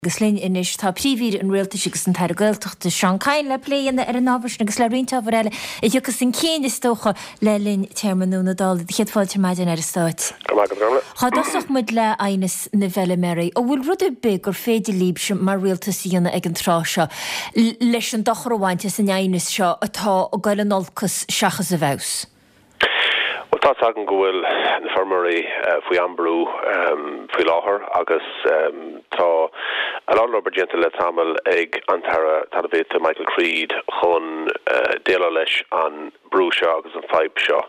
Guslin inis tá príomhír an réaltas agus an tair gailteachta Seán Cain le pléanana ar an ábhars agus le rionta bhreile I dheochas sin céan is tócha le linn tearmanúna dála de chéadfáilte maidin ar stáit. Tá dasach muid le ainas na bheile Mary ó bhfuil rud big gur féidir líbse mar réaltas íana ag an tráseo leis an dochrháinte san ainas seo atá ó gail an olcas seachas a bhés. Tá agan gohfuil na farmarí faoi ambrú faoi láthair agus tá a lá obairdianta le tamil ag antara talvéta Michael Creed chun déile leis an brú seo agus an feib seo.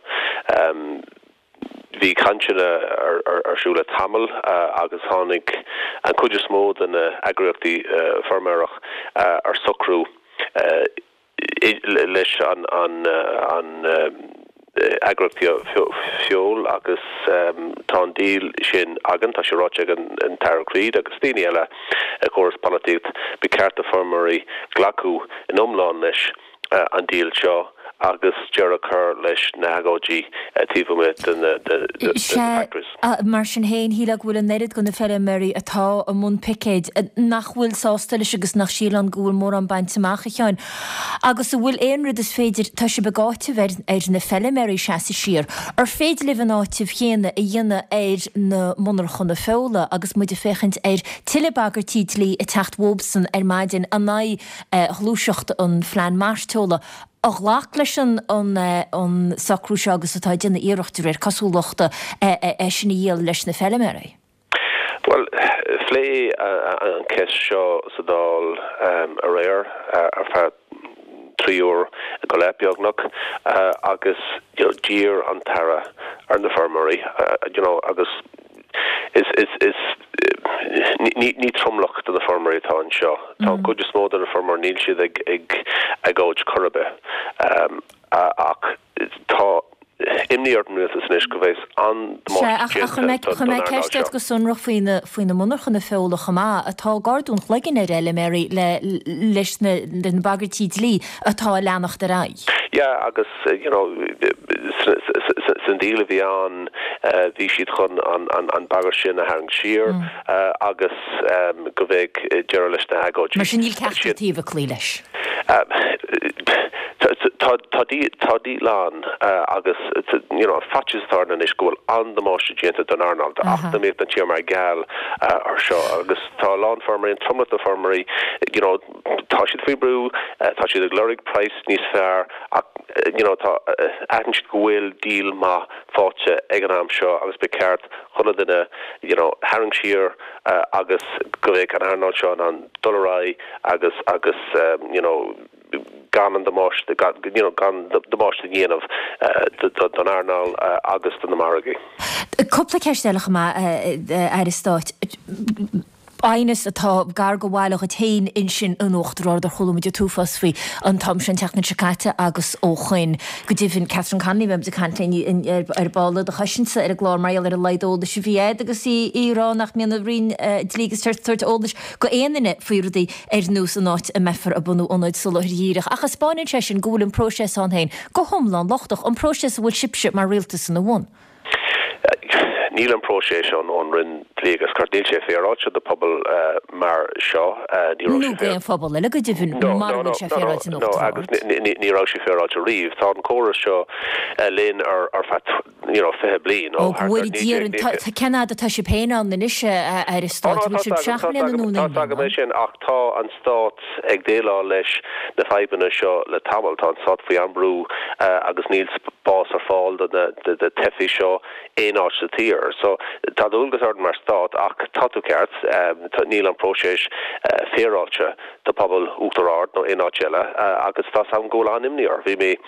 Bhí canseanna arsúla tamil agus tháinig an cuidir smód an agriochtaí farmárach ar socrú leis an agrotio fiol agus tá díl sin agan tá sé ráte an Tara Creed agus daoine eile chóras politicht be cearta farmarí glacu in omláin leis an díl seo agus Jericho leis na agóidí tíomhid the factories. Mar sin héin híla bhfuil an nerid go na feile Mary atá a mún picéid nach bhfuil sástelle agus nach sílan gúil mór an baint amach cheáin. Agus a bhfuil éonrid is féidir tá sé begáte ver ar na feile Mary se sir. Ar féidir le an áitih chéine a dhéine ar na munarchan na féla agus muide féchint ar tilebagar títlí a techt Wobson ar maidin a nai hlúiseachta an phlean máirtóla. Och lách leis an sacrú se agus atá déanna iireachtar ar cosúlachta sin dhéal leis na feile Mary? Well, flé an ceis seo sa dál a réir ar feadh 3 uair go lepiagnach agus dír an tara ar na farmarí agus is ní tromlacht an na farmarí atá an seo. Tá go is mód an na farmar níl siad ag óid chorbe ach tá imníart nuas is go bhéis an chumé ceiste go sunrach faoine munarchan na féola chamá atá gardún chleigin ar eile Mary leis na bagartí lí atá leannach de ra. Ja, agus san díle bhí an bhí siad chun an bagar sin a hang sir agus go bhéh dear leis na agóid. Mar sin níl ceachtatíomh clí leis. Tá dí lán agus fatches tarna is gohfuil an de máiste génta don Arnold ach na méid an tíar mar gal ar seo agus tá lán farmarí an tromla farmarí tá siad faoi brú tá siad a glórig price níos fearr tá an gohfuil díl má fáte ag an am seo agus be ceart chuna duine haring sir agus go bhéh an Arnold seo an dollarái agus gan an de máist gan de máist dhéanamh don Arnold agus don na Margaí. Coppla ceisteileach má ar is stáit. Ainas atá gar go bhhailech a tain in sin an ochtarrád ar cholamid túfas faoi an tam sin teachna sicáte agus óchain go dtíhann Catherine Conley bheim de cantaine ar bála a chaisiinsa ar a glár mail ar a leidóla si bhíad agus írá nach mianana bhrín lígus tuirt ólas go éanaine faoirdaí ar nús an áit a mefar a bunú óid sulíireach. Achas Spáin sé sin gúil an próses anhain go thomlan lochtach an próses bhfuil sibse mar réaltas na bhain. Níl an próséis an rinn légus cardíil sé féráte de pobl mar seo ní fphobal le go dtíhann mar sé féráte nó agus nírá sé féráte riomh tá an córas seo linn ar fethe blian ceanna atá sé péán naise ar is stáit seaachna sin ach tá an stát ag déile leis na feibanna seo le tamil tá an stát faoi an brú agus níl bás ar fáil de tefi seo éá sa tír. So tá dúlgus ar mar stát ach tatú ceart níl an próséis féráte de pobl útarrád nó éáile agus tá sam ggóil an imníor. Bhí mé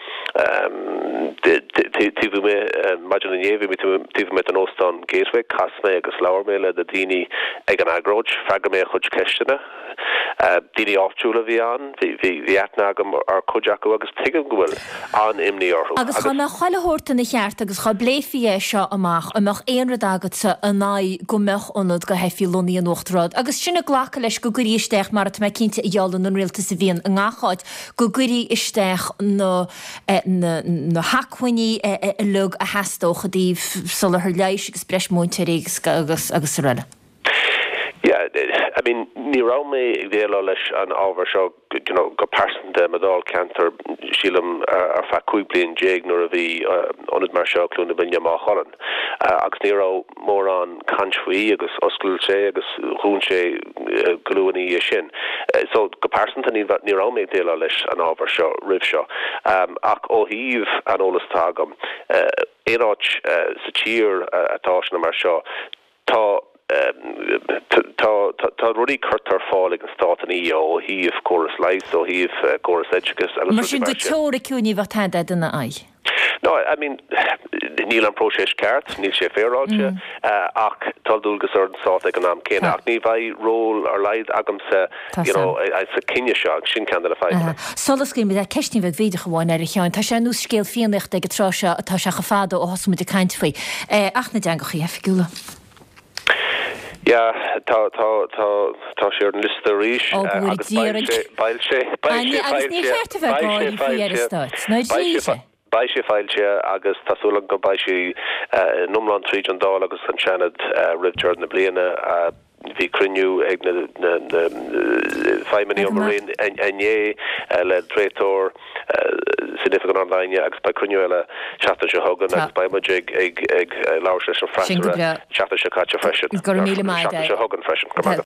tíbh mé maidin éhí tíbh mé an óstan Gateway casna agus leabhar mé le de daoine ag an agróid freaga mé chuid ceistena. Daoine áitiúla bhí an bhí eithna agam ar chuideachú agus tuigim gohfuil an imníor. Agus chu na choilethórta na cheart agus chu bléfií seo amach éonrad agatsa a ná go mech onad go hefií loní an ochtarrád. Agus sinna ghlacha leis go gurí isteach mar at me cinnte i dhealan an réalta sa bhíon an gáchaid go gurí isteach na hacuiní lug a heastócha díobh sulla thar leis agus breis múinteir agus riile. Yeah, I mean, ní ra mé ag déal leis an ábhar seo go persanta medal cantar sílam ar fa cúig bliain déag nuair a bhí onad mar seo clúna binne má cholan. Agus ní ra mór an cansfuí agus oscail sé agus hún sé glúaní sin. So go persanta ní ra mé ag déal leis an ábhar seo rih seo. Ach ó híomh an ólas tágam éráit sa tír atá na mar seo tá rudí chutar fáil an stáit an ó híomh choras leis ó híomh choras educus. Mar sin go teóra ciúní bhtaide duna ai. No, I mean, níl an próséis ceart, níl sé féráilte, ach taldúlgus ar an sáta ag an am céine, ach ní bhaid ról ar leid agam sa cinne seag, sin can a fáid. Solas cín a ceisní bheith víide goháin ar cheáin, tá sé nús scéal fianacht ag tráise atá se chafáda ó hasú de caiint faoi. Ach na deangachaí hefigúla. Ja, tá sé an liste ríis Bei sé fáilte agus tásúla go bei sé numlan trí an dá agus an seanad ribtear na bliana hí cruniú ag na feimení marín ané le drétór significant online agus bei cruniú eile chata se hogan agus bei muid ag láir leis an freistere chata se caite freisin. Chata se hogan freisin.